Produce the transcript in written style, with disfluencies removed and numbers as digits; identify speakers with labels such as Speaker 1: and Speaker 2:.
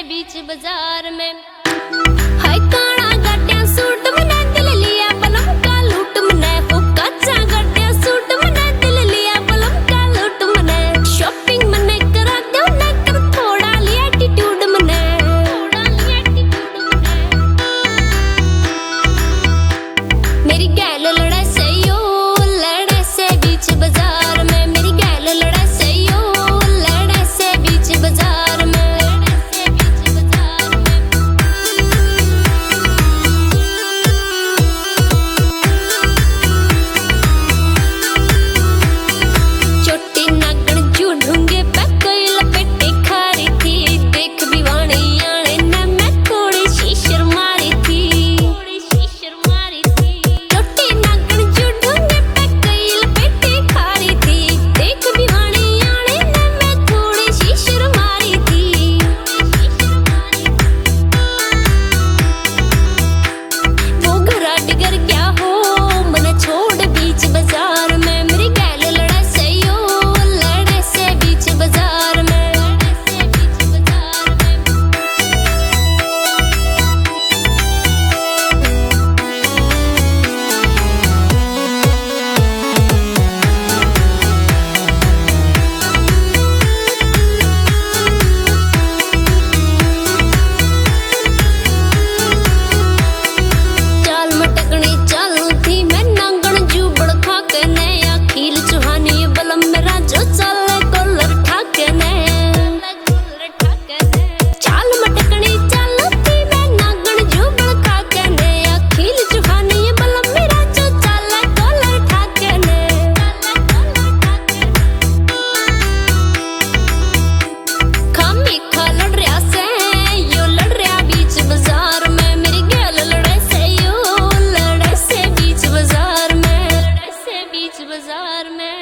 Speaker 1: बीच बाजार में। हाय काना गड्ढा सूट मने दिल लिया बलम का लूट मने, हो कच्चा गड्ढा सूट मने दिल लिया बलम का लूट मने। शॉपिंग मने करा दो ना कर थोड़ा लिया एटीट्यूड मने, थोड़ा लिया एटीट्यूड मने। मेरी गैल लड़े से यो लड़े से बीच बाजार में, मेरी गैल लड़े से यो लड़े से बीच बाजार में। बाजार में।